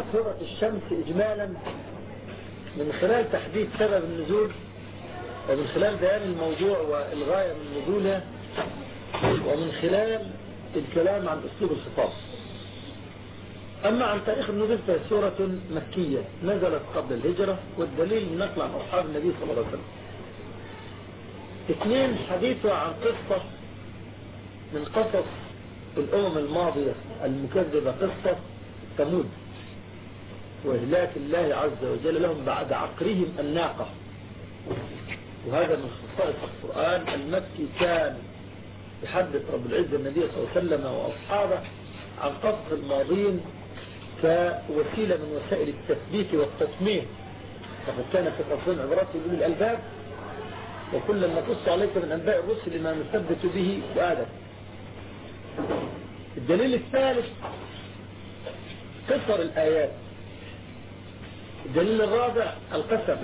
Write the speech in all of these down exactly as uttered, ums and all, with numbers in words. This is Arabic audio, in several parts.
شرحت سورة الشمس إجمالا من خلال تحديد سبب النزول، ومن خلال بيان الموضوع والغاية من نزولها، ومن خلال الكلام عن أسلوب الخطاب. أما عن تاريخ النزول فهي سورة مكية نزلت قبل الهجرة، والدليل من نقل عن أصحاب النبي صلى الله عليه وسلم. اثنين، حديثها عن قصة من قصص الأمم الماضية المكذبة، قصة ثمود وإهلاك الله عز وجل لهم بعد عقرهم الناقة. وهذا من خصائص القرآن المكي، كان يحدث رب العزة النبي صلى الله عليه وسلم وأصحابه عن قصص الماضين كوسيلة من وسائل التثبيت والتطمين، فقد كان في قصص عبرات لأولي الألباب، وكلا نقص عليك من أنباء الرسل ما نثبت به فؤادك. الدليل الثالث قصر الآيات. الدليل الرابع القسم.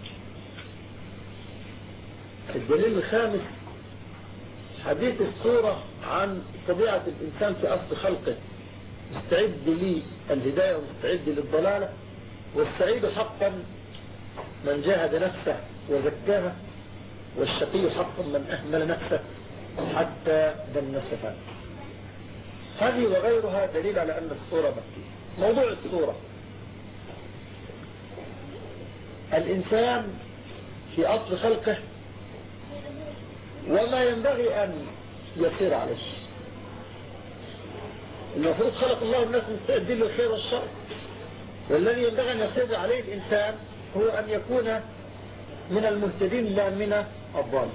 الدليل الخامس حديث السورة عن طبيعة الإنسان في أصل خلقه، مستعد للهداية ومستعد للضلالة، والسعيد حقا من جاهد نفسه وزكاها، والشقي حقا من أهمل نفسه حتى دنسها. هذه وغيرها دليل على أن السورة مكية. موضوع السورة: الإنسان في أصل خلقه وما ينبغي أن يصير عليه. المفروض خلق الله الناس مستعدين للخير والشر، والذي ينبغي أن يصير عليه الإنسان هو أن يكون من المهتدين لا من الضالين.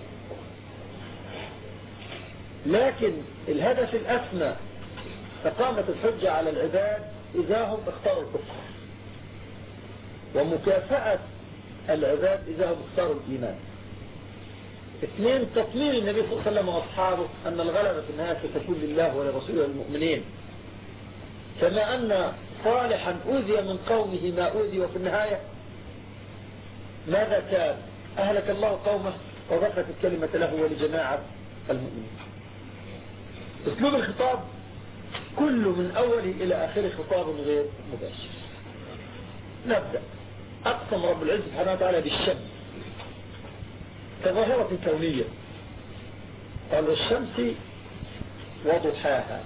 لكن الهدف الأسمى إقامة الحجة على العباد إذا هم اختاروا الكفر، ومكافأة العباد إذا هم اختاروا الإيمان. اثنين، تطمين النبي صلى الله عليه وسلم وأصحابه أن الغلبة في النهاية ستكون لله ولرسوله والمؤمنين، كما أن صالحا أوذي من قومه ما أوذي، وفي النهاية ماذا كان؟ أهلك الله قومه وبقت الكلمة له ولجماعة المؤمنين. أسلوب الخطاب كله من أوله إلى آخره خطاب غير مباشر. نبدأ. أقسم رب العزة سبحانه وتعالى بالشمس كظاهرة كونية، قال الشمس وضحاها،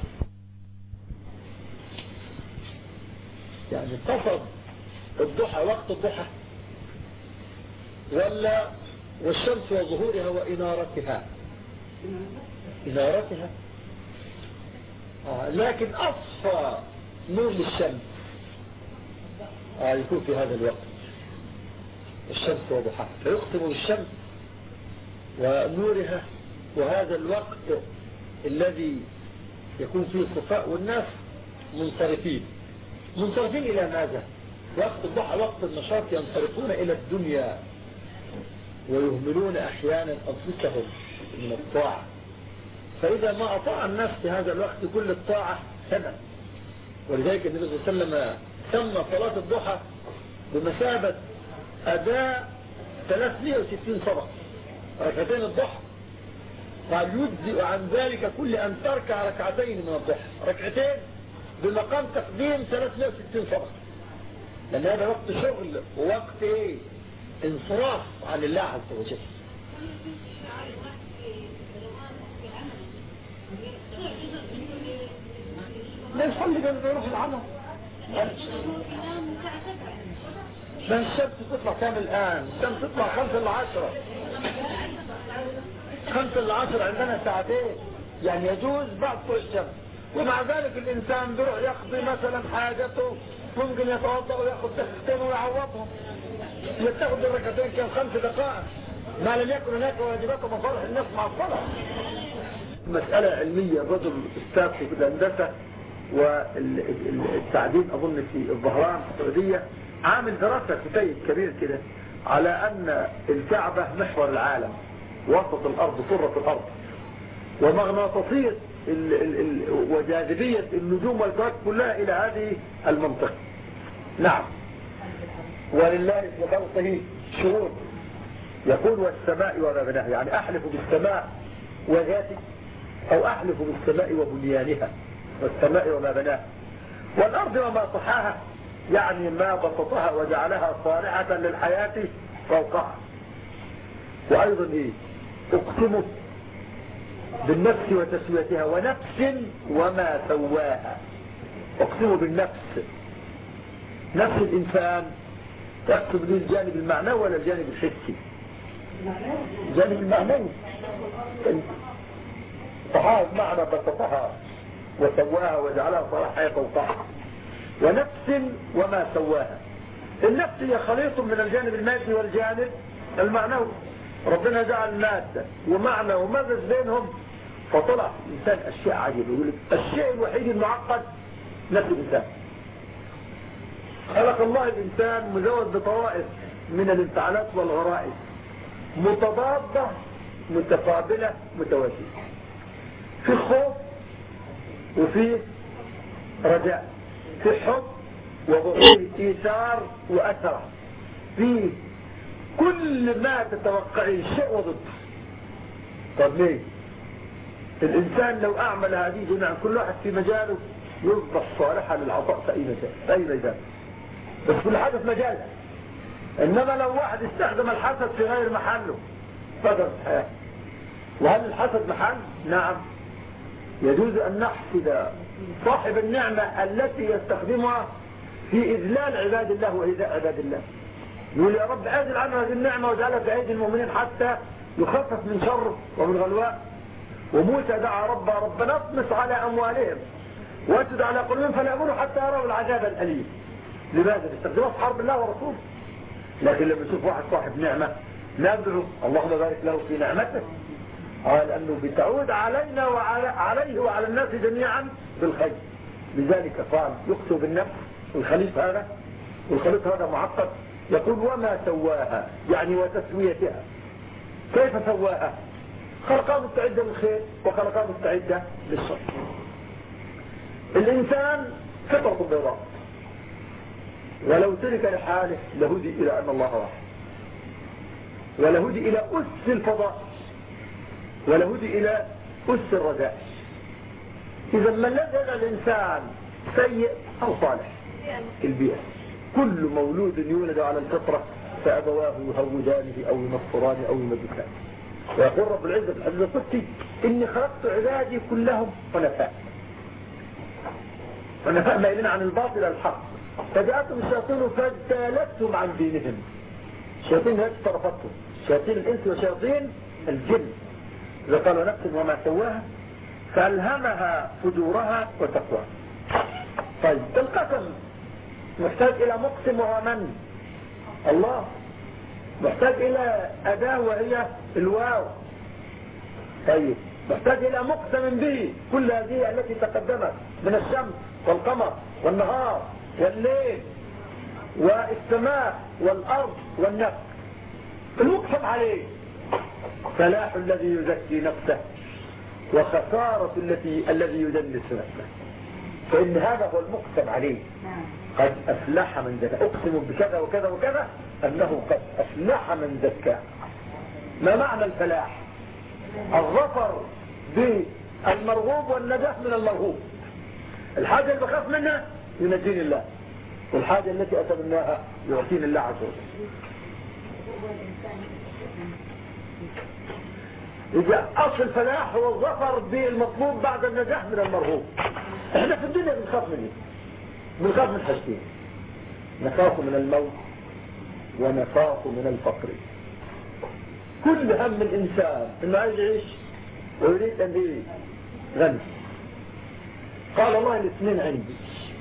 يعني قصد الضحى وقت الضحى، ولا والشمس وظهورها وإنارتها؟ إنارتها. آه لكن أصفى نور للشمس آه يكون في هذا الوقت الشمس وضحاها، فيقسم بالشمس ونورها، وهذا الوقت الذي يكون فيه الصفاء والناس منصرفين. منصرفين إلى ماذا؟ وقت الضحى وقت النشاط، ينصرفون إلى الدنيا ويهملون أحيانا أنفسهم من الطاعة، فإذا ما أطاع الناس في هذا الوقت كل الطاعة سنة. ولذلك النبي صلى الله عليه وسلم سمى صلاة الضحى بمثابة أداء ثلاثمائة وستين صدقة، ركعتين الضحى. قال يجزئ عن ذلك كل أن تركع ركعتين من الضحى، ركعتين بمقام تقديم ثلاثمائة وستين صدقة، لأن هذا وقت شغل ووقت ايه؟ انصراف عن الله عز وجل. لا يصلي جنب يروح العمل. ما الشمس تطلع كام الآن؟ الشمس تطلع خمسة لعشرة خمسة لعشرة عندنا ساعتين، يعني يجوز بعد طلوع الشمس. ومع ذلك الإنسان بيروح يقضي مثلا حاجته، ممكن يتوضأ ويأخذ دقيقتين ويعوضهم، يتاخد الركعتين كم خمس دقائق، ما لم يكن هناك واجبات ومصالح الناس مع الصلاة. مسألة علمية، الرجل استاذ في الهندسة والتعدين أظن في الظهران في السعودية عامل دراسة كتيب كبير كده على أن الكعبة محور العالم، وسط الأرض، سرة الأرض، ومغناطيسية وجاذبية النجوم والكواكب كلها إلى هذه المنطقة. نعم. ولله في خلقه شؤون، يقول والسماء وما بناها، يعني أحلف بالسماء وذاته، أو أحلف بالسماء وبنيانها، والسماء وما بناها، والأرض وما طحاها، يعني ما بسطها وجعلها صالحة للحياة فوقها. وأيضا إيه؟ أقسم بالنفس وتسويتها، ونفس وما سواها. أقسم بالنفس، نفس الإنسان تقصد به الجانب المعنوي ولا الجانب الحسي؟ الجانب المعنوي. فهذا معنى بسطها وسواها وجعلها صالحة فوقها. ونفس وما سواها. النفس هي خليط من الجانب المادي والجانب المعنوي. ربنا جعل مادة ومعنى ومزج بينهم، فطلع الإنسان أشياء عجيبة. يقول لك الشيء الوحيد المعقد نفس الإنسان. خلق الله الإنسان مزود بطوائف من الانفعالات والغرائز متضادة متقابلة متوازية، في خوف وفي رجاء، في حب وفي إيثار وأثر، في كل ما تتوقعي شيء وضد. طب ليه؟ الإنسان لو أعمل هذه جميعا كل واحد في مجاله يصبح صالحا للعطاء في أي مجال، في أي ميدان، بس كل حاجة في مجاله. إنما لو واحد استخدم الحسد في غير محله فقدت حياته. وهل الحسد محل؟ نعم، يجوز أن نحسد صاحب النعمة التي يستخدمها في إذلال عباد الله وإيذاء عباد الله. يقول يا رب أزل عنه هذه النعمة واجعلها في أيدي المؤمنين حتى يخفف من شره ومن غلواه. وموسى دعا رب ربنا اطمس على أموالهم واسد على قلوبهم فلا يؤمنوا حتى يروا العذاب الأليم. لماذا؟ استخدمها في حرب الله ورسوله. لكن لما يشوف واحد صاحب نعمة ندعو اللهم بارك له في نعمته، قال أنه بتعود علينا وعلى عليه وعلى الناس جميعا بالخير. لذلك قال يقسم بالنفس، والخليط هذا والخليط هذا معقد. يقول وما سواها يعني وتسويتها. كيف سواها؟ خلقها مستعدة للخير وخلقها مستعدة للشر. الإنسان فطرة بيضاء، ولو ترك لحاله لهدي إلى أن الله واحد، ولهدي إلى أس الفضاء، ولهدي إلى أس الرجاء. إذا ما الذي يجعل الإنسان سيء أو صالح؟ البيئة. كل مولود يولد على الفطرة فأبواه يهودانه أو ينصرانه أو يمجسانه. ويقول رب العزة في الحديث القدسي إني خلقت عبادي كلهم حنفاء. حنفاء مائلين عن الباطل إلى الحق، فجاءتهم الشياطين فاجتالتهم عن دينهم. الشياطين هذه طرفتهم، شياطين الإنس وشياطين الجن. إذا قالوا نفس وما سواها فألهمها فجورها وتقواها. طيب القسم محتاج إلى مقسم وهو من؟ الله. محتاج إلى أداة وهي الواو. طيب محتاج إلى مقسم به. كل هذه التي تقدمت من الشمس والقمر والنهار والليل والسماء والأرض والنفس، المقسم عليه فلاح الذي يزكي نفسه وخسارة التي الذي يدنس نفسه. فإن هذا هو المقسم عليه. قد أفلح من زكى. أقسم بكذا وكذا وكذا أنه قد أفلح من زكى. ما معنى الفلاح؟ الظفر بالمرغوب والنجاح من المرغوب. الحاجة اللي بخاف منها ينجيني الله، والحاجة التي أتمناها يعطيني الله عز وجل. إذا أصل الفلاح هو الظفر بالمطلوب بعد النجاح من المرغوب. احنا في الدنيا بنخاف من ايه؟ بنخاف من حاجتين، نخاف من الموت ونخاف من الفقر. كل هم الإنسان انه عايز يعيش ويريد ان ايه؟ غني. قال الله الاثنين عندي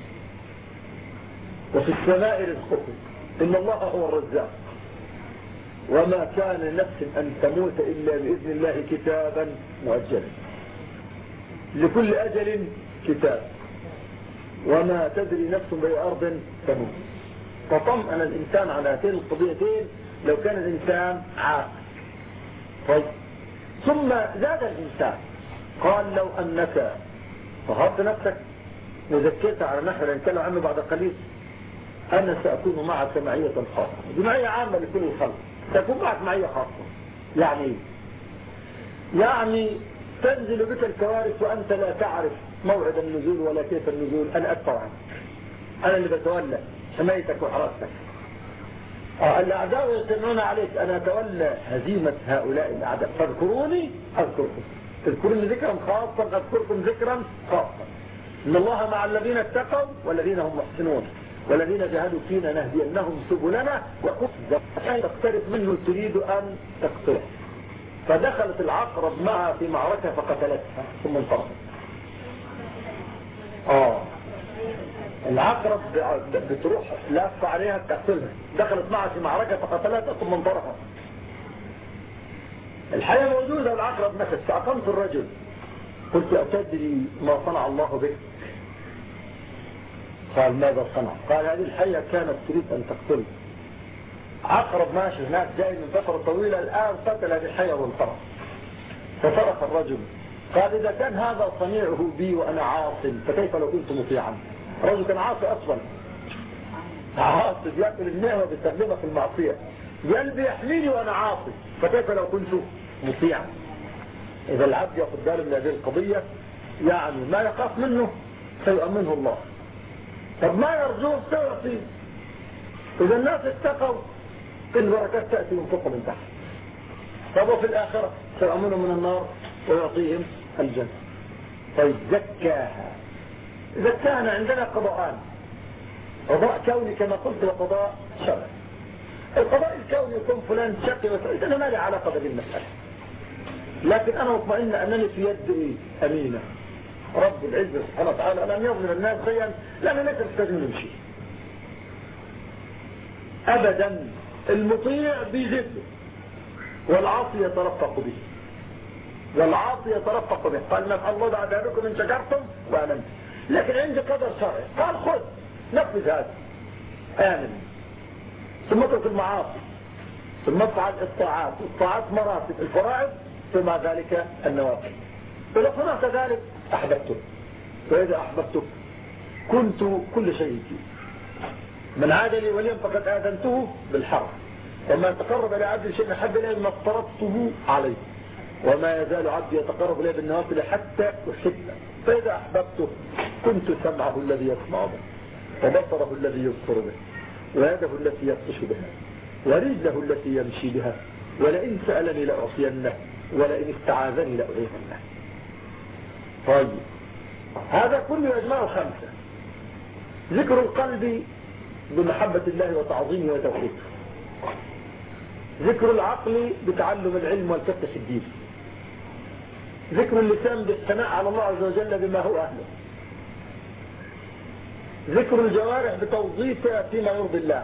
وفي السماء رزقكم ان الله هو الرزاق وما كان لنفس ان تموت الا باذن الله كتابا مؤجلا. لكل اجل كتاب وما تدري نفس باي ارض تموت. فطمأن الانسان على هاتين القضيتين لو كان الانسان عاقل. طيب ثم زاد الانسان قال لو انك طهرت نفسك وزكيتها على نحو نتكلم عنه بعد قليل انا ساكون معك معيه خاصه. دي معيه عامه لكل الخلق، ساكون معك معيه خاصه. يعني ايه؟ يعني تنزل بك الكوارث وانت لا تعرف موعد النزول ولا كيف النزول. انا ادفع عنك، انا اللي بتولى حمايتك وحراستك. آه الأعداء يستنون عليك أن أتولى هزيمة هؤلاء الأعداء، فاذكروني أذكركم، اذكروني ذكرا خاصا أذكركم ذكرا خاصا. إن الله مع الذين اتقوا والذين هم محسنون والذين جاهدوا فينا نهدينهم سبلنا وكفر تقترب منه تريد أن تقتله. فدخلت العقرب معها في معركة فقتلتها ثم انطلقت. آه العقرب بتروح لافة عليها تقتلها، دخلت معها في معركة فقتلتها ثم انطلقت. الحياة موجودة والعقرب نفس. فأقمت الرجل قلت أتدري ما صنع الله بك؟ قال ماذا صنع؟ قال هذه الحية كانت تريد أن تقتل. عقرب ماشي هناك جاي من فترة طويلة، الآن قتل هذه الحية وانصرف. فصرخ الرجل قال إذا كان هذا صنيعه بي وأنا عاص فكيف لو كنت مطيعا؟ الرجل كان عاصي أصلا، عاصي بيأكل النهوة بيستخدمها في المعصية، قلبي يحميني وأنا عاصي فكيف لو كنت مطيعا؟ إذا العبد يأخذ باله من هذه القضية، يعني ما يخاف منه سيؤمنه الله. طب ما يرجوه سيعطيه. إذا الناس اتقوا البركات تأتي من فوق من تحت. طب وفي الآخرة سيؤمنهم من النار ويعطيهم الجنة. طيب زكاها. زكانا عندنا قضاءان، قضاء كوني كما قلت وقضاء شرعي. القضاء الكوني يكون فلان شقي وسعيد، أنا ما لي علاقة بهذه المسألة، لكن أنا مطمئن أنني في يدي أمينة. رب العزة سبحانه وتعالى لم يظلم الناس شيئا، لأننا ليس نحتاجون نمشي أبدا. المطيع بيزيده والعاصي يترفق به، والعاصي يترفق به. قال نفع الله بعد ذلكم إن شكرتم وآمنتم. لكن عندي قدر شرعي قال خذ نفذ هذا آمن، ثم اترك المعاصي، ثم افعل الطاعات. الطاعات مراتب، الفرائض ثم ذلك النوافل. فلو صنعت ذلك أحببتك، وإذا أحببتك كنت كل شيء فيه. من عاد لي وليا فقد آذنته بالحرب، وما تقرب إلى عبد شيء أحب إليه ما افترضته عليه، وما يزال عبدي يتقرب إليه بالنوافل حتى أحبه. فإذا أحببته كنت سمعه الذي يسمع به، وبصره الذي يبصر به، ويده التي يبطش بها، ورجله التي يمشي بها، ولئن سألني لأعطينه، ولئن استعاذني لأعيذنه. طيب هذا كله يجمع خمسة: ذكر القلب بمحبة الله وتعظيمه وتوحيده، ذكر العقل بتعلم العلم والفقه في الدين، ذكر اللسان بالثناء على الله عز وجل بما هو أهله، ذكر الجوارح بتوظيفها فيما يرضي الله،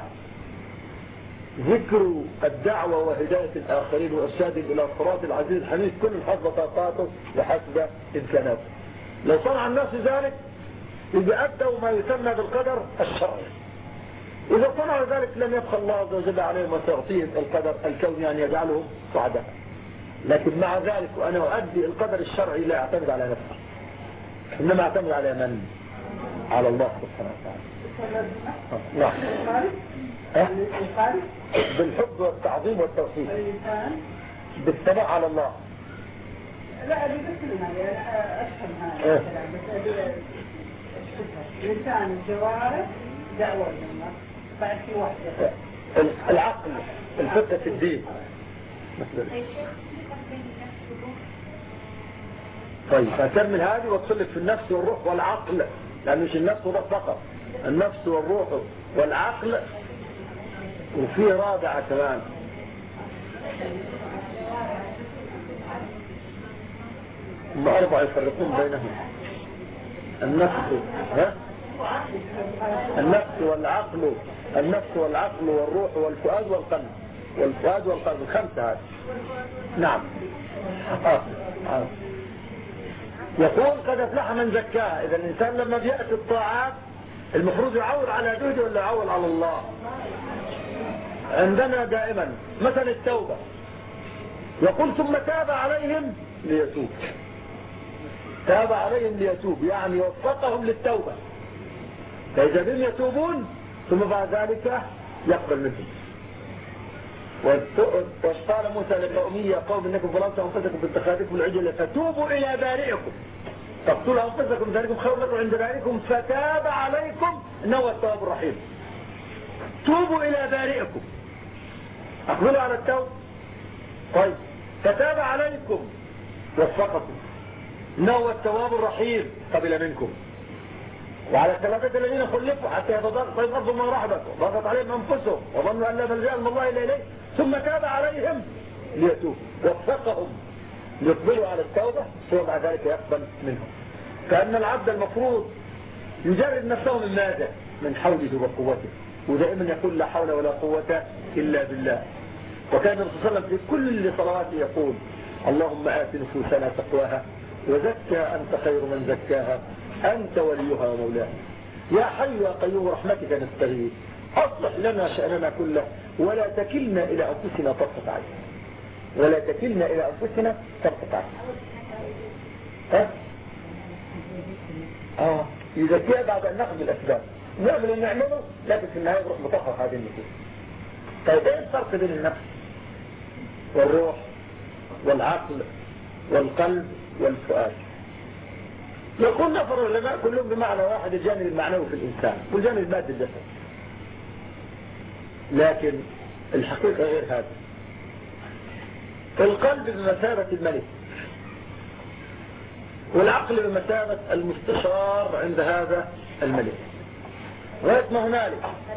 ذكر الدعوة وهداية الآخرين وإرشادهم إلى الصراط العزيز الحميد، كل حسب طاقاته وحسب إمكاناته. لو صنع الناس ذلك إذا أدوا ما يسمى بالقدر الشرعي. إذا صنعوا ذلك لم يبخل الله عز وجل عليهم وسيعطيهم القدر الكوني أن يجعلهم سعداء. لكن مع ذلك وأنا أؤدي القدر الشرعي لا أعتمد على نفسي، إنما أعتمد على من؟ على الله سبحانه وتعالى. نعم. بالحب والتعظيم والتوحيد، بالثناء على الله. لا أبي بس هذه أنا أفهم هذا الكلام، بس أبي أشوفها لسان الجوارح دعوة للناس بعد في واحدة. العقل، الفقه في الدين. طيب هكمل هذه واتصلك في النفس والروح والعقل، لأن مش النفس والروح فقط، النفس والروح والعقل، وفي رابعة كمان هم أربعة يفرقون بينهم: النفس ها؟ النفس والعقل، النفس والعقل والروح والفؤاد والقلب، والفؤاد والقلب الخمسة هذه. نعم. آه. آه. يقول قد أفلح من زكاها. إذا الإنسان لما بيأتي الطاعات المفروض يعول على جهده ولا يعول على الله؟ عندنا دائما مثل التوبة، يقول ثم تاب عليهم ليتوب. تاب عليهم ليتوب يعني وفقهم للتوبة، فإذا بهم يتوبون ثم بعد ذلك يقبل منهم. وقال موسى لقومه يا قوم انكم ظلمتم انفسكم باتخاذكم العجل فتوبوا الى بارئكم فاقتلوا انفسكم ذلكم خير لكم عند بارئكم فتاب عليكم انه هو التواب الرحيم. توبوا إلى بارئكم، أقبلوا على التوبة. طيب فتاب عليكم وفقكم، إنه هو التواب الرحيم، قبل منكم. وعلى الثلاثة الذين خلفوا حتى يتضاءق طيب ربهم من رحمته وضاقت عليهم أنفسهم وظنوا أن لا ملجأ من الله إلا إليه ثم تاب عليهم ليتوبوا، وفقهم ليقبلوا على التوبة ثم بعد ذلك يقبل منهم. كأن العبد المفروض يجرد نفسه من ماذا؟ من حوله وقوته، ودائما يقول لا حول ولا قوة إلا بالله. وكان الرسول صلى الله عليه وسلم في كل صلواته يقول اللهم آت نفوسنا تقواها وزكها أنت خير من زكاها أنت وليها ومولاها. يا حي يا قيوم برحمتك نستغيث أصلح لنا شأننا كله ولا تكلنا إلى أنفسنا طرفة عين، ولا تكلنا إلى أنفسنا طرفة عين. ها؟ آه يزكيها بعد أن نأخذ الأسباب، نعمل اللي نعمله لكن في النهاية يروح مطهر هذه النفوس. طيب ايه الفرق بين النفس والروح والعقل والقلب والفؤاد؟ يقول نفر العلماء كلهم بمعنى واحد، الجانب المعنوي في الإنسان والجانب المادي الجسد، لكن الحقيقة غير هذا. القلب بمثابة الملك والعقل بمثابة المستشار عند هذا الملك. غاية ما هنالك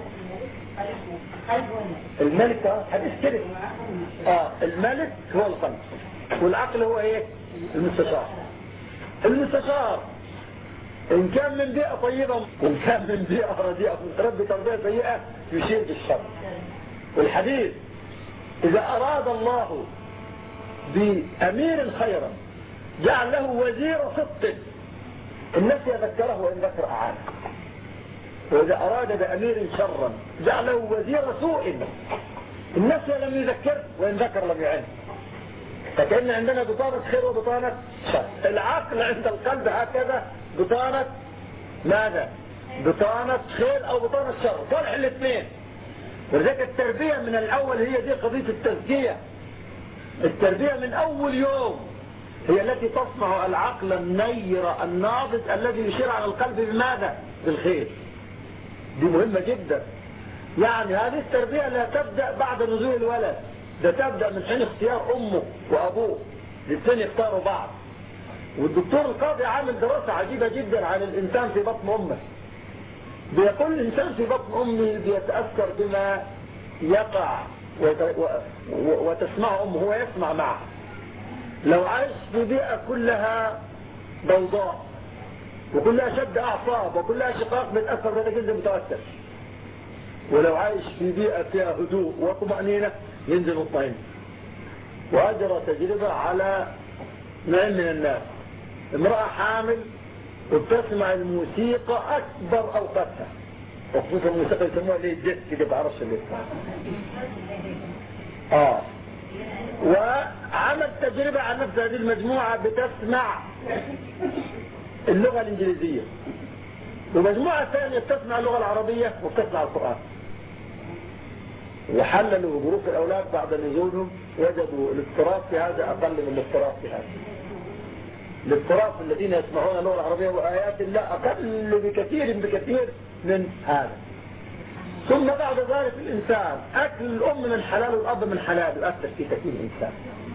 الملك حديث كده آه الملك هو القلب والعقل هو ايه؟ المستشار. المستشار ان كان من بيئة طيبة وان كان من بيئة رديئة رب تربية سيئة يشير بالشر. والحديث اذا اراد الله بامير خيرا جعل له وزير صدق الناس يذكره وان ذكر اعانه، وإذا أراد بأمير شرا جعله وزير سوء الناس لم يذكر وإن ذكر لم يعن. فكأن عندنا بطانة خير وبطانة شر. العقل عند القلب هكذا بطانة ماذا؟ بطانة خير أو بطانة شر، صالح الاثنين. ولذلك التربية من الأول هي دي قضية التزكية. التربية من أول يوم هي التي تصنع العقل النير الناضج الذي يشير على القلب بماذا؟ بالخير. دي مهمة جدا. يعني هذه التربية لا تبدأ بعد نزول الولد، ده تبدأ من حين اختيار أمه وأبوه، الاثنين يختاروا بعض. والدكتور القاضي عامل دراسة عجيبة جدا عن الإنسان في بطن أمه. بيقول الإنسان في بطن أمه بيتأثر بما يقع وتسمع أمه، هو يسمع معه. لو عايش في بيئة كلها ضوضاء وكلها شد أعصاب وكلها شقاق بتأثر بهذا جدا متأثر. ولو عايش في بيئة فيها هدوء وطمأنينة ينزل مطمئن. وأجرى تجربة على نوعين من الناس، امرأة حامل وبتسمع الموسيقى أكبر أوقاتها، وخصوصا الموسيقى يسموها ليه جيت كده بعرفش اللي آه وعمل تجربة عن نفس هذه المجموعة بتسمع اللغة الإنجليزية، ومجموعة ثانية بتسمع اللغة العربية وبتسمع القرآن. وحللوا ظروف الأولاد بعد نزولهم وجدوا الاضطراب في هذا أقل من الاضطراب في هذا. الاضطراب الذين يسمعون اللغة العربية وآيات الله أقل بكثير بكثير من هذا. ثم بعد ذلك الإنسان أكل الأم من حلال والأب من حلال يؤثر في تكوين الإنسان.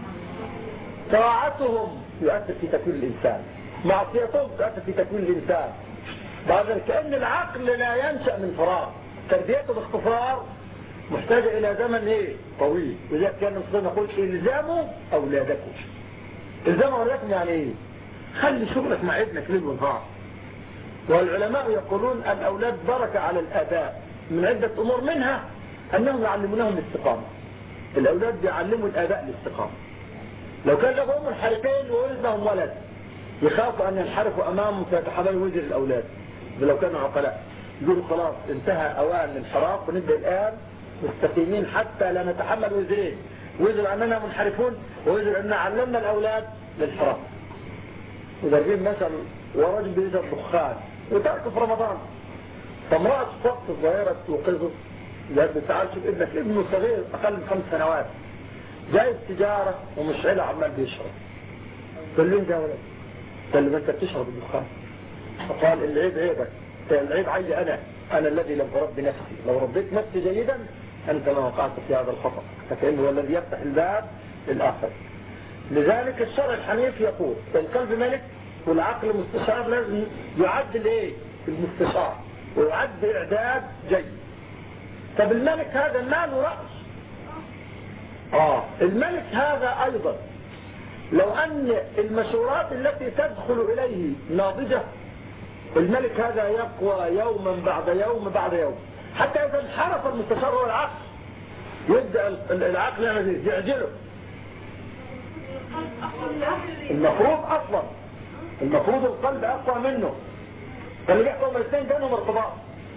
طاعتهم يؤثر في تكوين الإنسان، معصيتهم تؤثر في تكوين الإنسان. بعد ذلك كأن العقل لا ينشأ من فراغ، تربيته باختصار محتاجة إلى زمن إيه؟ طويل. وذلك كان نصدر نقول إلزاموا أولادكم. إلزاموا أولادكم يعني إيه؟ خلي شغلك مع ابنك ليل ونهار. والعلماء يقولون الأولاد بركة على الآباء من عدة أمور، منها أنهم يعلمونهم الاستقامة. الأولاد بيعلموا الآباء الاستقامة. لو كان لهم منحرفين وولد لهم ولد يخافوا أن ينحرفوا أمامهم فيتحملوا وزر الأولاد. لو كانوا عقلاء يقولوا خلاص انتهى أوان الانحراف ونبدأ الآن مستقيمين حتى لا نتحمل وزرين، وزر أننا منحرفون ووزر أننا علمنا الأولاد للانحراف. وضربين مثل ورجل بيشرب دخان وتركه في رمضان، فامرأة وقت صغيرة توقظه قالت له تعال شوف ابنك، ابنه صغير أقل من خمس سنوات جاي التجارة ومشعله عمال بيشرب. قال له انت يا ولد؟ قال له انت بتشرب الدخان. فقال العيب عيبك، العيب علي أنا أنا الذي لم أربي نفسي. لو ربيت نفسي جيدا أنت ما وقعت في هذا الخطأ، فكأنه هو الذي يفتح الباب للآخر. لذلك الشرع الحنيف يقول القلب ملك والعقل مستشار، لازم يعد الايه المستشار ويعد إعداد جيد. طب الملك هذا ماله رأس؟ آه الملك هذا أيضا لو أن المشورات التي تدخل إليه ناضجة، الملك هذا يقوى يوما بعد يوم بعد يوم، حتى إذا انحرف المستشار هو العقل يبدأ العقل يعجله. المفروض أصلا المفروض القلب أقوى منه، فاللي بيحكم الاثنين بينهم ارتباط.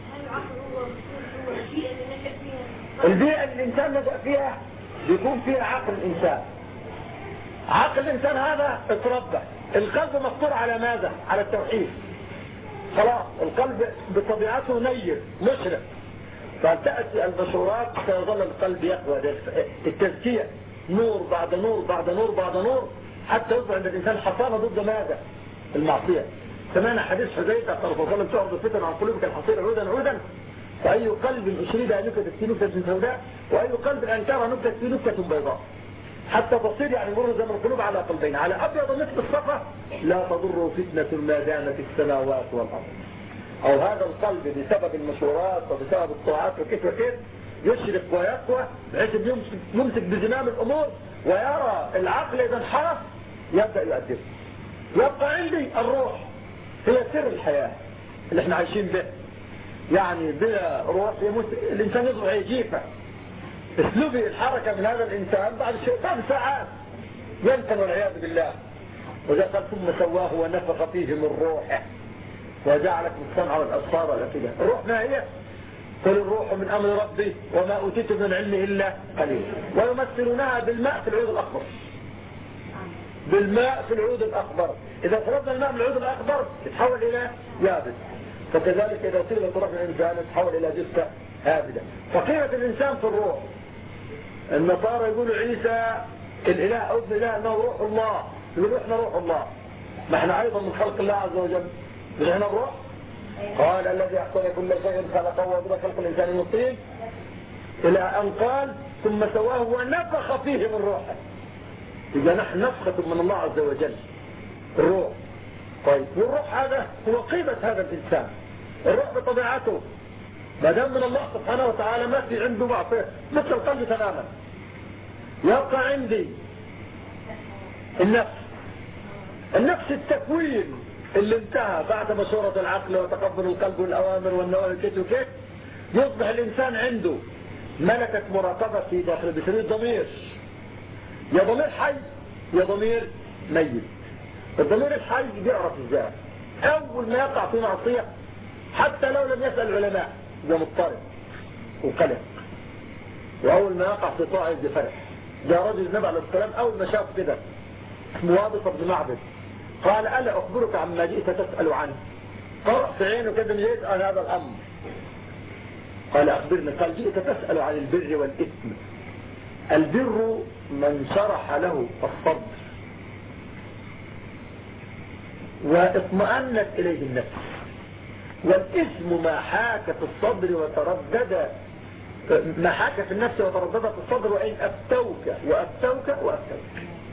البيئة اللي الإنسان نشأ فيها بيكون فيها عقل الإنسان. عقل الإنسان هذا اتربى، القلب مفطور على ماذا؟ على التوحيد. خلاص القلب بطبيعته نير مشرق، فتأتي المشورات سيظل القلب يقوى. التزكية نور بعد نور بعد نور بعد نور حتى يصبح عند الإنسان حصانة ضد ماذا؟ المعصية. سمعنا حديث حذيفة قال صلى الله عليه وسلم تعرض الفتن عن قلوبك الحصير عودا عودا، فأي قلب أشربها نكتة في نكتة سوداء وأي قلب أنكرها نكتة في نكتة بيضاء، حتى تصير يعني مرور زمن القلوب على قلبين، على أبيض مثل الصفا لا تضر فتنة ما دامت السماوات والأرض. أو هذا القلب بسبب المشورات وبسبب الطاعات وكيف وكيف يشرق ويقوى بحيث يمسك, يمسك بزمام الأمور، ويرى العقل إذا انحرف يبدأ يؤدب. يبقى عندي الروح هي سر الحياة اللي احنا عايشين به، يعني بلا روح يموت الإنسان يضرع جيفة. اسلوبي الحركة من هذا الإنسان بعد بعد ساعات يمكن والعياذ بالله. وإذا قال ثم سواه ونفخ فيه من روحه وجعلك السمع والأبصار والأفئدة. الروح ما هي؟ قل الروح من أمر ربي وما أوتيت من العلم إلا قليل. ويمثلونها بالماء في العود الأخضر، بالماء في العود الأخضر. إذا فرضنا الماء من العود الأخضر يتحول إلى يابس، فكذلك إذا طلبت روح الإنسان يتحول إلى جثة هابلة. فقيمة الإنسان في الروح. النصارى يقولوا عيسى الإله أو ابن إله أنه روح الله، يقولوا إحنا روح الله. ما إحنا أيضا من خلق الله عز وجل، مش إحنا الروح؟ قال الذي أحسن كل شيء خلقه وبدأ خلق الإنسان من الطين، إلى أن قال ثم سواه ونفخ فيه من روحه. إذا نحن نفخة من الله عز وجل الروح. طيب والروح هذا هو قيمة هذا الإنسان. الروح بطبيعته ما دام من الله سبحانه وتعالى ما في عنده معصية مثل القلب تماما. يبقى عندي النفس. النفس التكوين اللي انتهى بعد مشورة العقل وتقبل القلب والأوامر والنواهي وكيف وكيف، يصبح الإنسان عنده ملكة مراقبة في داخل بسميه ضمير، يا ضمير حي يا ضمير ميت. الضمير الحي بيعرف ازاي؟ أول ما يقع في معصية حتى لو لم يسأل العلماء ده مضطرب وقلق، وأول ما يقع في طاعة بفرح. جاء رجل النبي عليه السلام أول ما شاف كده اسمه واضح بن معبد قال ألا أخبرك عما جئت تسأل عنه؟ قرأ في عينه كده جئت عن هذا الأمر. قال أخبرنا. قال جئت تسأل عن البر والإثم. البر من شرح له الصدر واطمأنت إليه النفس، والإثم ما حاك في الصدر وتردد، ما حاك في النفس وتردد في الصدر وإن أفتوك وأفتوك وأفتوك.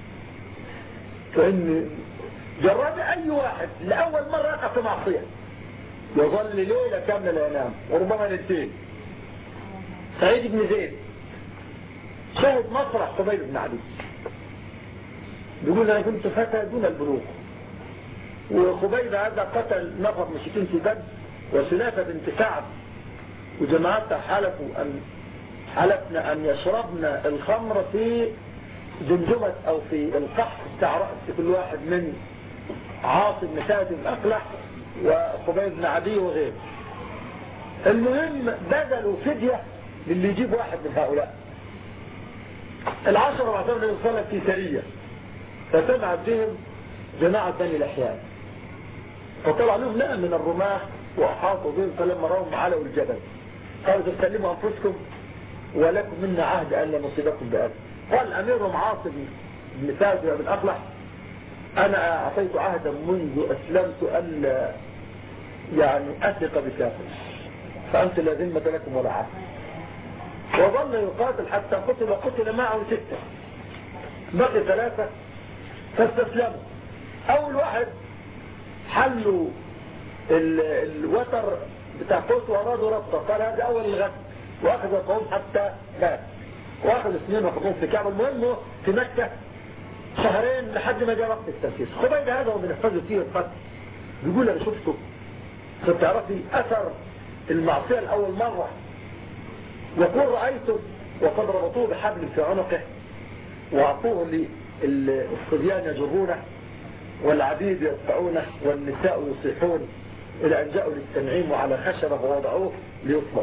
فإن جرب أي واحد لأول مرة يقع في معصية يظل ليلة كاملة لا ينام وربما ليلتين. سعيد بن زيد شاهد مسرح خبيب بن عدي بيقول أنا كنت فتى دون البلوغ، وخبيب هذا قتل نفر مشركين في بدر، وسلافة بنت كعب وجماعتها حلفوا أن حلفنا أن يشربنا الخمر في جمجمة أو في القحط بتاع رأس كل واحد من عاصم بن ثابت الأقلع وخبيب بن عدي وغيره. المهم بذلوا فدية للي يجيب واحد من هؤلاء. العشرة بعثوا النبي صلى الله عليه وسلم في سرية، فسمعت بهم جماعة بني الأحيان، فطلع لهم نقل من الرماح وأحاطوا بهم، فلما رأوا علوا الجبل قالوا تسلموا أنفسكم ولكم منا عهد أن لا نصيبكم بأذى. قال أميرهم عاصم بن ثابت بن الأقلع أنا أعطيت عهدا منذ أسلمت أن يعني أثق بكافر فأنت لا ذمة لكم ولا عهد. وظل يقاتل حتى قتل وقتل معه ستة، بقي ثلاثة فاستسلموا. أول واحد حلوا الوتر بتاع قوس وأرادوا ربطه، قال هذا أول الغد، وأخذ القوم حتى مات، وأخذ اثنين وحكوم في كعب. المهم في مكة شهرين لحد ما جاء وقت التنفيذ. خبيب هذا هو بنفذه فيه القتل، بيقول أنا شفته، فتعرفي أثر المعصية الأول مرة، يقول رأيته وقد ربطوه بحبل في عنقه وأعطوه للصبيان يجرونه والعبيد يدفعونه والنساء يصيحون إلى أن جاءوا للتنعيم على خشبة ووضعوه ليصبر.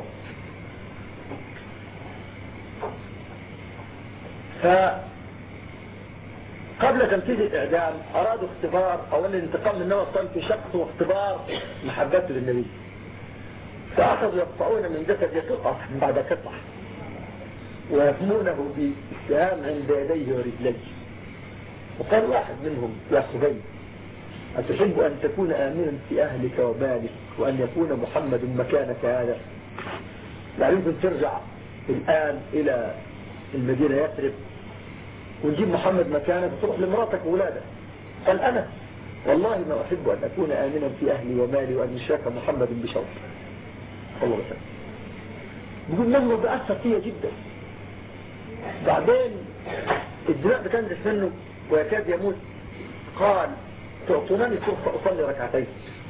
فقبل تنفيذ الإعدام أرادوا اختبار أولا الانتقام من النبي صلى الله عليه وسلم في شخص واختبار محبته للنبي، فأخذوا يقطعون من جسد قطعة بعد قطعة ويفنونه بسهام عند يديه ورجليه. وقال واحد منهم يا خبيب أتحب أن تكون آمنا في أهلك ومالك وأن يكون محمد مكانك هذا؟ لا يمكن ترجع الآن إلى المدينة يثرب ونجيب محمد مكانك وتروح لمراتك وولادك. قال أنا والله ما أحب أن أكون آمنا في أهلي ومالي وأن يشاك محمد بشرط الله وسلم. بيقول نظره بأثر فيها جدا. بعدين الدماء بتنزف منه ويكاد يموت، قال تعطونني فرصة أصلي ركعتين.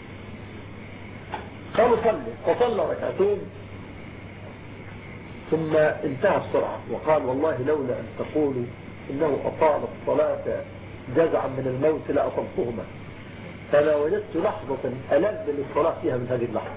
قالوا صلي، فصلى ركعتين ثم انتهى بسرعة وقال والله لولا أن تقولوا إنه أطال الصلاة جزعا من الموت لأطلتهما، فلا وجدت لحظة ألذ للصلاة فيها من هذه اللحظة.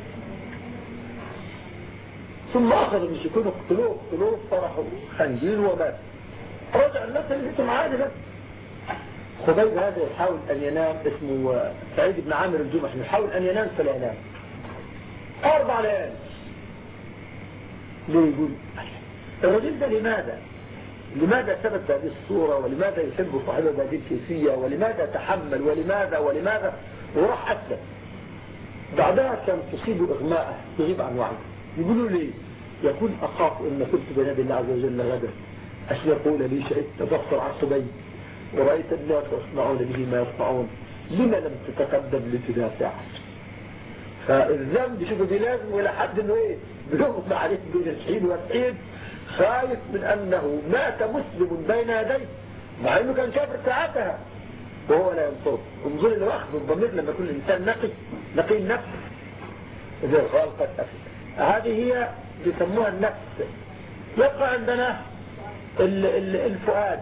ثم أخذوا من شكونه اقتلوه اقتلوه فرحوا خنجين ومات. رجع الناس اللي جيتهم عادي بس. خبيب هذا يحاول أن ينام، اسمه سعيد بن عامر الجمحي، يحاول أن ينام فلا ينام أربع ليالي. ليه؟ يقول الرجل ده لماذا لماذا ثبت هذه الصورة، ولماذا يحب صاحبه بهذه الكيفية، ولماذا تحمل، ولماذا ولماذا وراح أسلم. بعدها كان تصيب إغماءه يغيب عن وعيه. يقولوا لي يقول أخاف إن كنت بنادي الله عز وجل غدا أش يقول لي شهدت تبصر على الصبي ورأيت الناس يصنعون به ما يصنعون، لما لم تتقدم لتدافع؟ فالذنب شوفوا دي لازم ولا حد انه ايه بيغمض عليه بين الحين والحين، خايف من انه مات مسلم بين يديه مع انه كان كافر ساعتها وهو لا ينصر. انظر الى اخذ الضمير لما يكون الانسان نقي نقي النفس اذا الخلق قد افسد. هذه هي بيسموها النفس. يبقى عندنا ال ال الفؤاد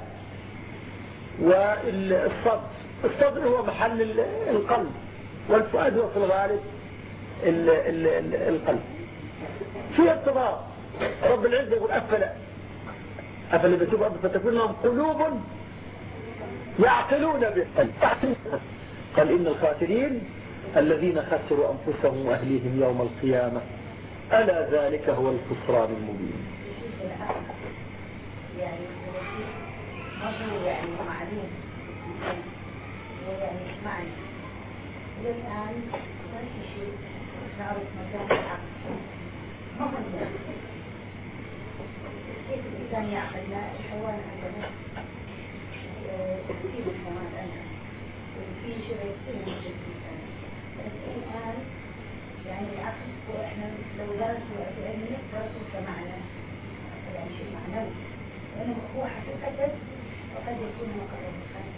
والصدر. الصدر هو محل القلب والفؤاد هو في الغالب ال ال ال القلب. في ارتباط. رب العزة يقول أفلا أفلا بتبقى فتكون لهم قلوب يعقلون به. قال إن الخاسرين الذين خسروا أنفسهم وأهليهم يوم القيامة ألا ذلك هو الخسران المبين. يعني يعني معلوم يعني معنى الآن ما في شيء نعرف مكان العقل ما هو كيف الإنسان يعقل لا الحيوان عندنا تكتيب الحيوان أنا في شيء يصير من الإنسان الآن يعني العقل وإحنا لو درسوا في علمنا درسوا كمعنى يعني شيء معنوي لأنه هو حقيقة وقد يكون مقرر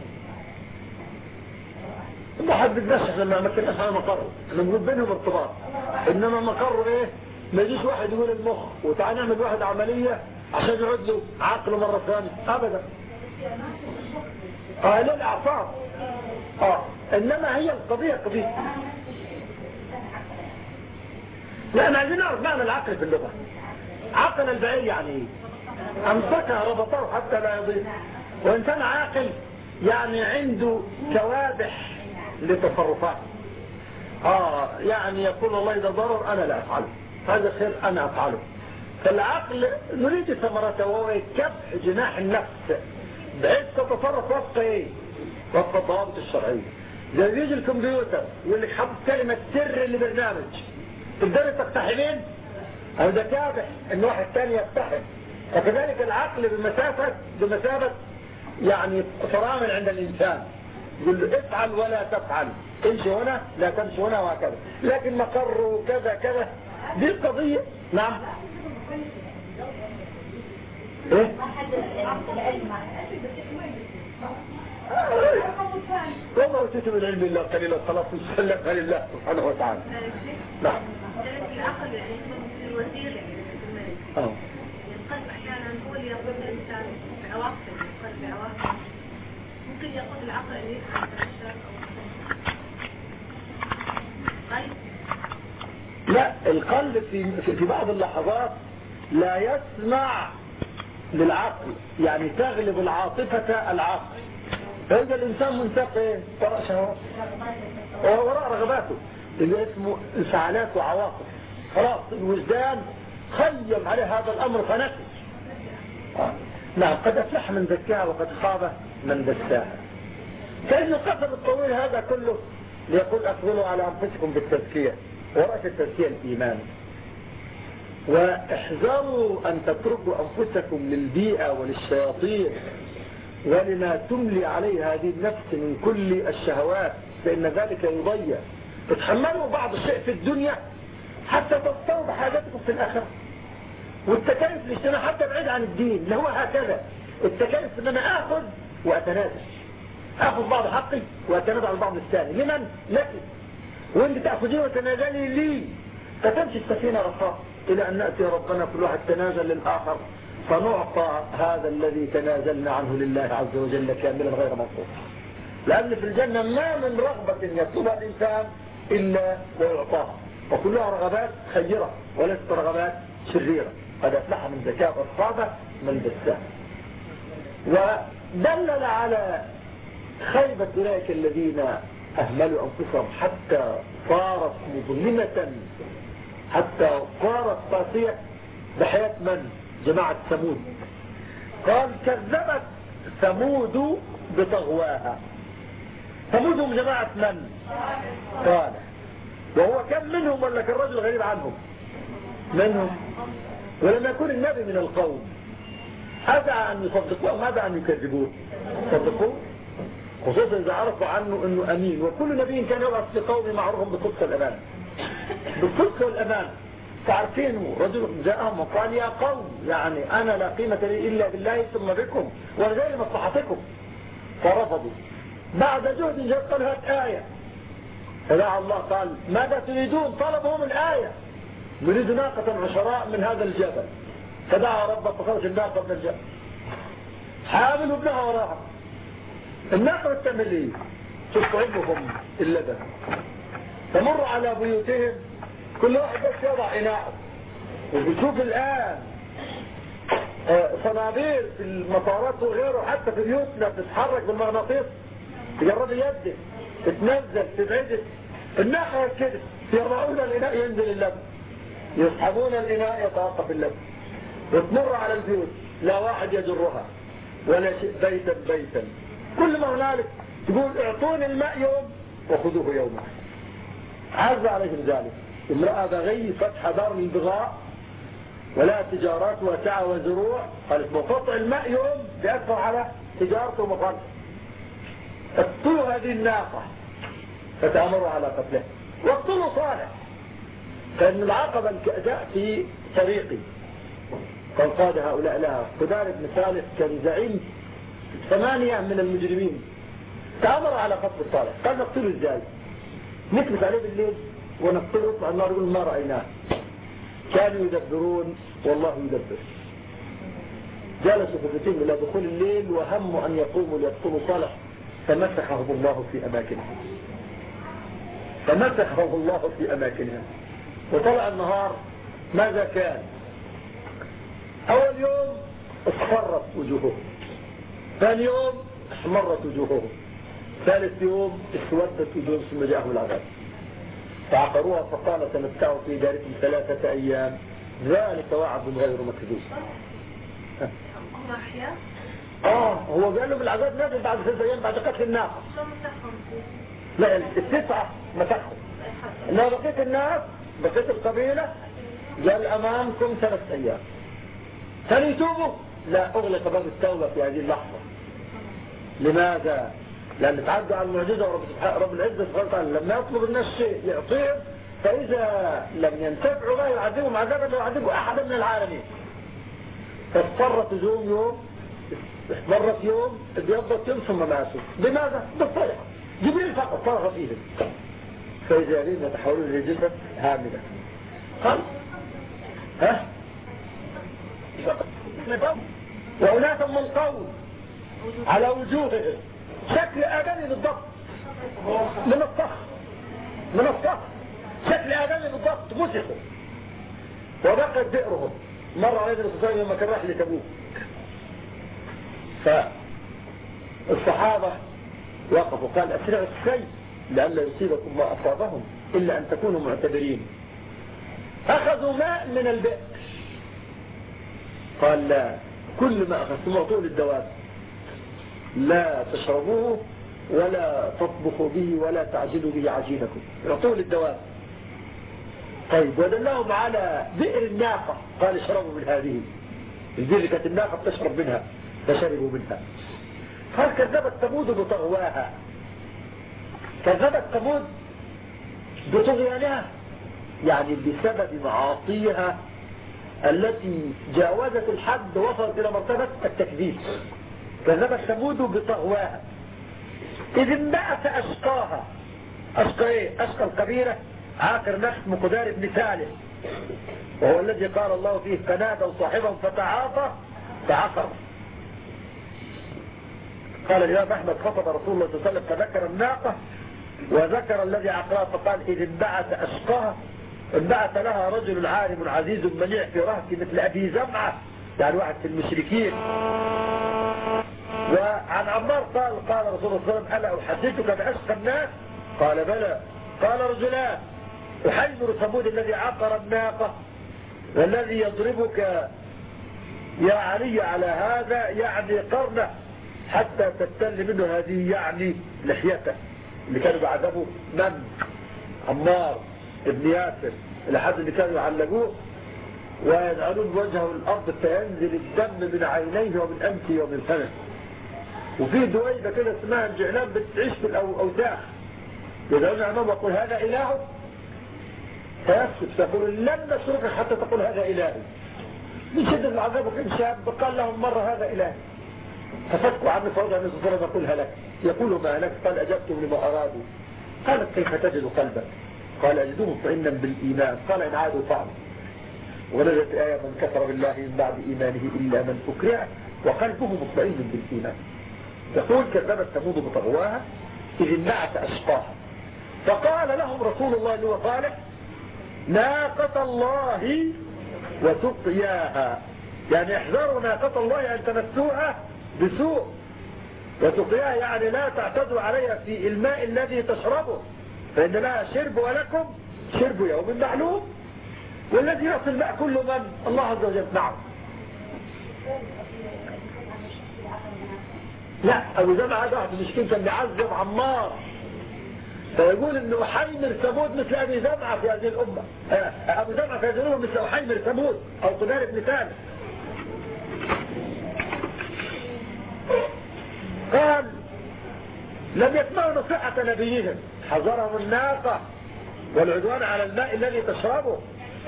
ما حددناش احنا ما مكناش على مقر، احنا بنقول بينهم ارتباط. انما مقر ايه؟ ما يجيش واحد يقول المخ وتعال نعمل واحد عملية عشان يعود له عقله مرة ثانية ابدا. اه لا الاعصاب. اه انما هي القضية قضية. لا انا عايزين نعرف معنى العقل في اللغة. عقل البعير يعني ايه؟ امسكها ربطه حتى لا يضيع. وانسان عاقل يعني عنده كوابح لتصرفات. اه يعني يقول الله اذا ضرر انا لا افعله، هذا خير انا افعله. فالعقل نريد ثمرته وهو كبح جناح النفس بحيث تتصرف وفق ايه؟ وفق الضوابط الشرعيه. زي بيجي الكمبيوتر يقول لك حط كلمة سر لبرنامج تقدر تقتحمين او ده كابح ان واحد ثاني يقتحم. فكذلك العقل بمسافة بمثابة يعني فرامل عند الانسان، يقول له افعل ولا تفعل، امشي هنا لا تمشي هنا وهكذا، لكن مقر كذا كذا دي القضية. نعم ايه والله وتيتم العلم الله قليلا خلاص وسلمها لله سبحانه وتعالى. نعم العقل يعني الوسيلة اه القلب احيانا هو اللي يقود الانسان بعواقبه، القلب بعواقبه ممكن يقود العقل ان يفعل الاشياء او قلب. لا القلب في في بعض اللحظات لا يسمع للعقل، يعني تغلب العاطفة العقل، فإذا الإنسان منتقل وراء شهوات وراء رغباته اللي اسمه انفعالات وعواطف، خلاص الوجدان خيم عليه هذا الأمر فنكس. آه. نعم قد أفلح من زكاها وقد خاب من دساها. كأن القصر الطويل هذا كله ليقول أفضلوا على أنفسكم بالتزكية، ورأس التزكية الإيمان، واحذروا أن تتركوا أنفسكم للبيئة وللشياطين ولما تملي عليه هذه النفس من كل الشهوات، فإن ذلك يضيع. تتحملوا بعض الشيء في الدنيا حتى تستوضح حاجاتكم في الآخرة. والتكاليف الاجتماع حتى بعيد عن الدين اللي هو هكذا، التكاليف ان انا اخذ واتنازل، اخذ بعض حقي واتنازل عن بعض الثاني. لمن؟ لك. وانت تأخذين وتنازلي لي، فتمشي السفينة رخاء الى ان نأتي ربنا كل واحد تنازل للآخر فنعطى هذا الذي تنازلنا عنه لله عز وجل كاملا غير منقوص. لأن في الجنة ما من رغبة يطلبها الإنسان إلا ويعطاها، وكلها رغبات خيرة وليست رغبات شريرة. قد أفلح من زكاة وخاب من دساها. ودلل على خيبة أولئك الذين أهملوا أنفسهم حتى صارت مظلمة، حتى صارت قاسية بحياة من؟ جماعة ثمود. قال كذبت ثمود بطغواها. ثمود هم جماعة من؟ قال وهو كم منهم ولا كان رجل غريب عنهم؟ منهم. ولما يكون النبي من القوم أدعى أن يصدقوه ماذا أن يكذبوه؟ صدقوه، خصوصا إذا عرفوا عنه أنه أمين. وكل نبي كان يبعث في قومه معروف بالصدق والأمان، بالصدق والأمان. تعرفين رجل جاءهم وقال يا قوم يعني أنا لا قيمة لي إلا بالله ثم بكم ورجال مصلحتكم، فرفضوا. بعد جهد جاء قال هات آية، فدعا الله قال ماذا تريدون؟ طلبوا من آية، نريد ناقة عشراء من هذا الجبل. فدعا ربه فخرج الناقة من الجبل حامل ابنها وراها. الناقة والتمل ايه؟ شوفوا علمهم اللبن. تمر على بيوتهم كل واحد بس يضع إناءه. وبتشوف الآن صنابير في المطارات وغيره حتى في بيوتنا بتتحرك بالمغناطيس، تجرب يده تتنزل تبعدت. الناقة كده يرمعون الإناء ينزل اللبن، يسحبون الإناء يتوقف اللبن. وتمر على البيوت لا واحد يجرها ولا شيء، بيتا بيتا كل ما هنالك تقول اعطوني الماء يوم وخذوه يوما. عز عليهم ذلك. امرأة بغي فتح دار البغاء ولا تجارات وسعة وزروع، قالت مقطع الماء يوم بأكثر على تجارته ومقالته. اقتلوا هذه الناقة فتأمروا على قتله، واقتلوا صالح. كان العقبة الكأداء في طريقي كان قاد هؤلاء لها. قدار بن ثالث كان زعيم ثمانية من المجرمين، تأمر على قتل صالح. قال نقتله ازاي؟ نكبس عليه بالليل ونقتله يطلع النار يقول ما رأيناه. كانوا يدبرون والله يدبر. جلسوا فتتم إلى دخول الليل وهموا أن يقوموا ليقتلوا صالح، فمسحهم الله في أماكنهم فمسحهم الله في أماكنهم وطلع النهار. ماذا كان؟ أول يوم اصفرت وجوههم، ثاني يوم احمرت وجوههم، ثالث يوم اسودت وجوههم ثم جاءهم العذاب فعقروها فقال تمتعوا في داركم ثلاثة أيام ذلك وعد غير مكذوب. هم أحياء؟ آه هو قال له بالعذاب نازل بعد ثلاثة أيام بعد قتل الناقة. لا التسعة مسحهم، انما بقية الناس بقية القبيلة قال امامكم ثلاث ايام. هل يتوبوا؟ لا، اغلق باب التوبة في هذه اللحظة. لماذا؟ لان تعدوا على المعجزة، ورب رب العزة سبحانه وتعالى لما يطلب الناس شيء يعطيهم، فاذا لم ينتفعوا لا يعذبهم عذابا لا يعذبوا احدا من العالمين. فاضطرت تزوم يوم، مرت يوم، ابيضت يوم، ثم ماتوا. لماذا؟ بالصيحة. جبريل فقط صرخ فيهم، فإذا يريد يتحولون إلى جثث هامدة. قال ها؟ وأناسا من قول على وجوههم شكل آدمي بالضبط، من الصخر من الصخر شكل آدمي بالضبط، مسخوا وبقت بئرهم. مر عليه الرسول لما كان راح لتبوك، فالصحابة وقفوا قال أسرعوا السيف لئلا يصيبكم ما أصابهم إلا أن تكونوا معتبرين. أخذوا ماء من البئر، قال لا، كل ما أخذتموه طول الدواب لا تشربوه ولا تطبخوا به ولا تعجلوا به عجينكم، طول الدواب. طيب ودلهم على بئر الناقة، قال اشربوا من هذه البئر، كانت الناقة بتشرب منها فشربوا منها. قال كذبت ثمود بطغواها، كذبت ثمود بطغيانها، يعني بسبب معاصيها التي جاوزت الحد وصلت إلى مرتبة التكذيب. كذبت ثمود بطغواها إذ انبعث أشقاها. أشقى إيه؟ أشقى القبيلة عاقر نفس مقدار بن سالم، وهو الذي قال الله فيه فنادوا صاحبهم فتعاطى فعقر. قال الإمام أحمد خطب رسول الله صلى الله عليه وسلم فذكر الناقة وذكر الذي عقرها، فقال إذ انبعث أشقاها، انبعث لها رجل عالم عزيز منيع في رهط مثل أبي زمعة، يعني واحد في المشركين. وعن عمار قال قال رسول الله صلى الله عليه وسلم ألا أحدثك بأشقى الناس؟ قال بلى. قال رجلان أحير ثمود الذي عقر الناقة والذي يضربك يا علي على هذا يعني قرنه حتى تبتل منه هذه يعني لحيته، اللي كانوا بعذبوا من؟ عمار ابن ياسر، لحد اللي كانوا يعلقوه ويجعلون وجهه الأرض فينزل الدم من عينيه ومن أنفه ومن فمه. وفي دويبة كده اسمها الجعلان بتعيش في الأوساخ، يدعون أمامه ويقول هذا إله، فيسكت فيقول لن نتركك حتى تقول هذا إلهي. من شدة العذاب وكان شاب قال لهم مرة هذا إلهي، ففكوا عنه فوضع النبي صلى الله عليه وسلم يقول هلك، يقول ما هلك؟ قال أجبتم لما أرادوا. قالت كيف تجد قلبك؟ قال أجده مطمئنا بالإيمان. قال إن عادوا فعلوا. ونزلت آية من كفر بالله من بعد إيمانه إلا من أكره وقلبه مطمئن بالإيمان. يقول كذبت ثمود بطغواها إذ انبعث أشقاها فقال لهم رسول الله اللي هو صالح ناقة الله وسقياها، يعني احذروا ناقة الله أن تمسوها بسوء، وسقياها يعني لا تعتدوا عليها في الماء الذي تشربه، فإن لها شرب ولكم شرب يوم معلوم، والذي يعطي الماء كل من؟ الله عز وجل. نعم. لا، أبو زمعة هذا واحد مسكين كان بيعذب عمار، فيقول انه أحيمر ثمود مثل أبي زمعة في هذه الأمة، أبو زمعة في هذه الأمة مثل أحيمر ثمود أو قدار بن ثالث. قال لم يسمعوا نصيحة نبيهم، حذرهم الناقة والعدوان على الماء الذي تشربه.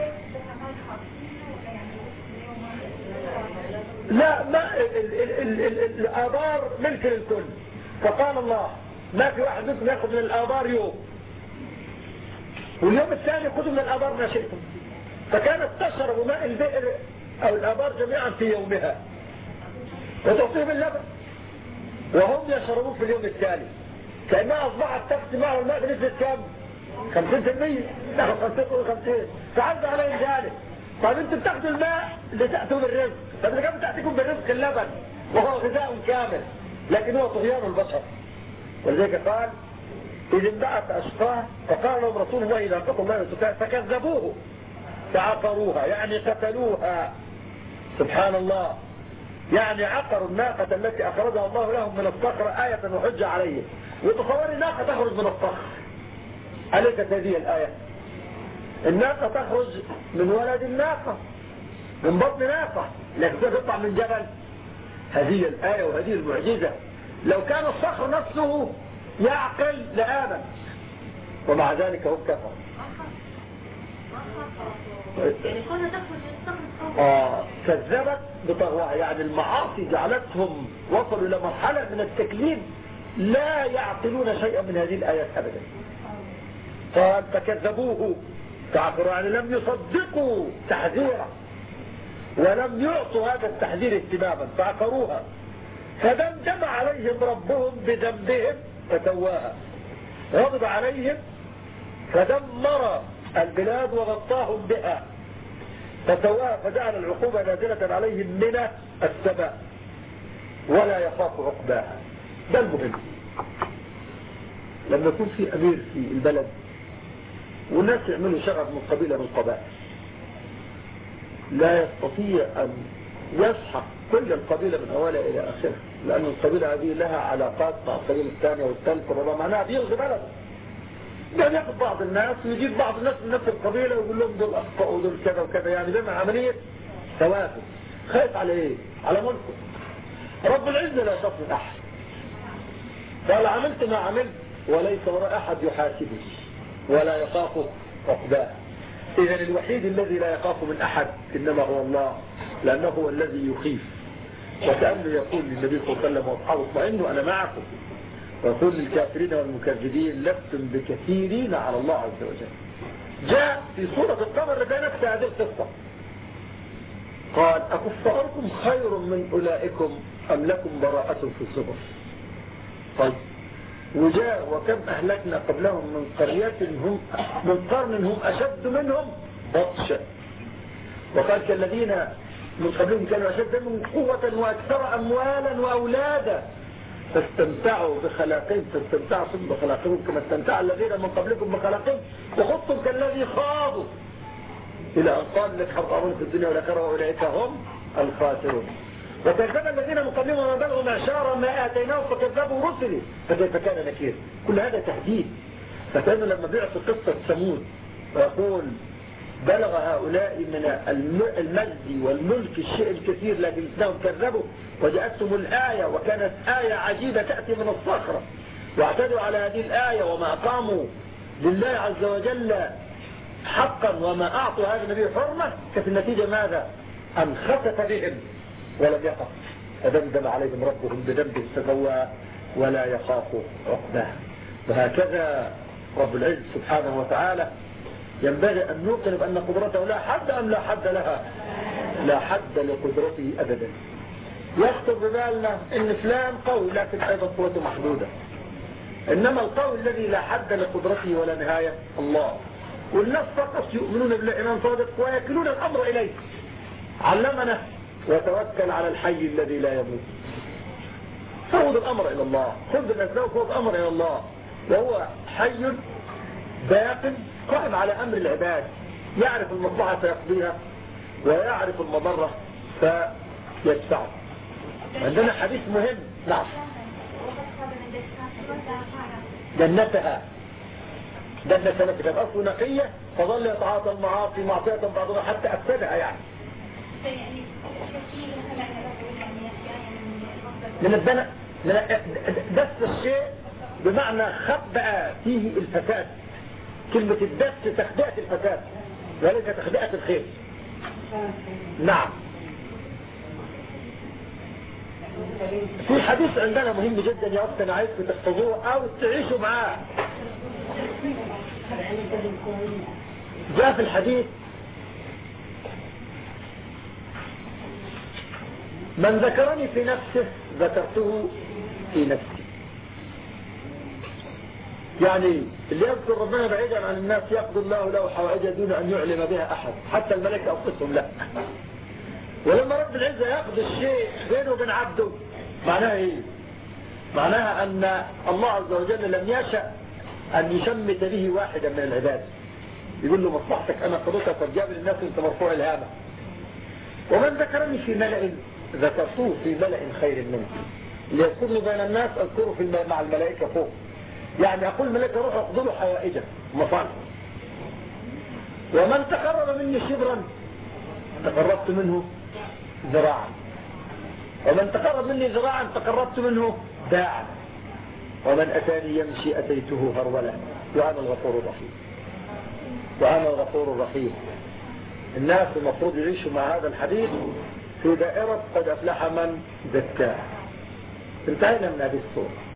لا، ما الآبار ملك للكل، فقال الله ما في واحد منكم يأخذ من الآبار يوم، واليوم الثاني خذوا من الآبار ما شئتم. فكانت تشرب ماء البئر أو الآبار جميعا في يومها وتعطيهم اللبن، وهم يشربون في اليوم التالي، كأنها أصبحت تغطي معه الماء بنسبة كم؟ خمسين بالمية، نحن خمسين وخمسين، فعز عليهم ذلك. طيب انتم بتاخذوا الماء اللي تأتوا بالرزق، طيب إذا كان تأتيكم بالرزق اللبن وهو غذاء كامل، لكن هو طغيان البشر. ولذلك قال إذ انبعث أشقاها فقال لهم رسول الله إذا قتلوا الله وسكاها فكذبوه فعقروها يعني قتلوها. سبحان الله. يعني عقروا الناقة التي أخرجها الله لهم من الصخرة آية وحجة عليهم. وتصوري ناقة تخرج من الصخر، أليست هذه الآية؟ الناقة تخرج من ولد الناقة، من بطن ناقة، لكن تطلع من جبل. هذه الآية وهذه المعجزة. لو كان الصخر نفسه يعقل لآمن، ومع ذلك هم كفروا. يعني كنا تخرج الصخر آه كذبت بطغواها، يعني المعاصي جعلتهم وصلوا إلى مرحلة من التكليف لا يعقلون شيئا من هذه الآيات أبدا. قال فكذبوه فعقروا، يعني لم يصدقوا تحذيره ولم يعطوا هذا التحذير اهتماما فعقروها، فدمدم عليهم ربهم بذنبهم فتواها، غضب عليهم فدمر البلاد وغطاهم بها فتواها، فجعل العقوبة نازلة عليهم من السماء ولا يخاف عقباها. ده المهم. لما يكون في أمير في البلد والناس يعملوا شغب من قبيلة من القبائل، لا يستطيع أن يسحق كل القبيلة من أولها إلى آخرها، لأن القبيلة هذه لها علاقات مع القبيلة الثانية والثالثة والرابعة، معناها بيغزي بلد. يعني ياخد بعض الناس ويجيب بعض الناس من نفس القبيلة ويقول لهم دول أخطأوا ودول كذا وكذا، يعني بما عملية توافق. خايف على إيه؟ على ملكه. رب العزة لا يخاف من أحد، قال عملت ما عملت وليس وراء أحد يحاسبه ولا يخاف عقباه. إذن الوحيد الذي لا يخاف من أحد إنما هو الله، لأنه هو الذي يخيف. وكأنه يقول للنبي صلى الله عليه وسلم وأصحابه اطمئنوا أنا معكم، ويقول للكافرين والمكذبين لستم بكثيرين على الله عز وجل. جاء في سورة القمر لدى نفس هذه القصة، قال أكفاركم خير من أولئكم أم لكم براءة في الزبر. طيب وجاء وكم أهلكنا قبلهم من قرية هم من قرن هم أشد منهم بطشا، وقال كالذين من قبلهم كانوا أشد منهم قوة وأكثر أموالا وأولادا فاستمتعوا بخلاقهم فاستمتعوا بخلاقهم كما استمتع الذين من قبلكم بخلاقهم وخضتم كالذي خاضوا إلى أن قال لك حرقهم في الدنيا والآخرة وأولئك هم الخاسرون. وكذب الذين من قبلهم وما بلغوا معشار ما آتيناهم فكذبوا رسلي فكيف كان نكير. كل هذا تهديد. فكانوا لما بيعطوا قصة ثمود ويقول بلغ هؤلاء من المجد والملك الشيء الكثير لكنهم كذبوا وجاءتهم الآية وكانت آية عجيبة تأتي من الصخرة واعتدوا على هذه الآية وما أقاموا لله عز وجل حقا وما أعطوا هذا النبي حرمة، كانت النتيجة ماذا؟ أن خسف بهم ولم يقف فدمدم عليهم ربهم بذنب فسوى ولا يخاف عقباه. وهكذا رب العزة سبحانه وتعالى ينبغي أن نوقن بأن قدرته لا حد أم لا حد لها؟ لا حد لقدرته أبدا. يخطر ببالنا أن فلان قوي لكن أيضا قوته محدودة، إنما القوي الذي لا حد لقدرته ولا نهاية الله. والناس فقط يؤمنون بالإيمان صادق ويكلون الأمر إليه. علمنا وتوكل على الحي الذي لا يموت. فوض الأمر إلى الله، خذ بالأسباب وفوض الأمر إلى الله، وهو حي باق قائم على أمر العباد، يعرف المصلحة فيقضيها ويعرف المضرة فيدفعه. عندنا حديث مهم. نعم. جنتها جنة نفسها كانت أصل نقية فظل يتعاطى المعاصي معصية بعضها حتى أفسدها. يعني من الدنس من دس الشيء بمعنى خبأ فيه الفساد. كلمة الدس تخدئة الفساد وليس تخدئة الخير. نعم. في حديث عندنا مهم جدا يا أختي أنا عايزكم تحفظوه أو تعيشوا معاه. جاء في الحديث من ذكرني في نفسه ذكرته في نفسي. يعني اللي يذكر ربنا بعيدا عن الناس يقضي الله له حوائج دون أن يعلم بها أحد حتى الملائكة أنفسهم لا. ولما رب العزة يقضي الشيء بينه وبين عبده معناها ايه؟ معناها أن الله عز وجل لم يشأ أن يشمت به واحدا من العباد يقول له مصلحتك أنا قضيتك وجاب للناس أنت مرفوع الهامة. ومن ذكرني في ملأ ذكرته في ملأ خير منه، ليذكرني بين الناس أذكره في الم- مع الملائكة فوق. يعني أقول الملائكة روحوا اقضوا حوائجه مصالح. ومن تقرب مني شبرا تقربت منه ذراعا، ومن تقرب مني ذراعا تقربت منه باعا، ومن أتاني يمشي أتيته هرولا، وأنا الغفور الرحيم. وأنا الغفور الرحيم. الناس المفروض يعيشوا مع هذا الحديث في دائرة قد أفلح من زكاها. انتهينا من هذه الصورة.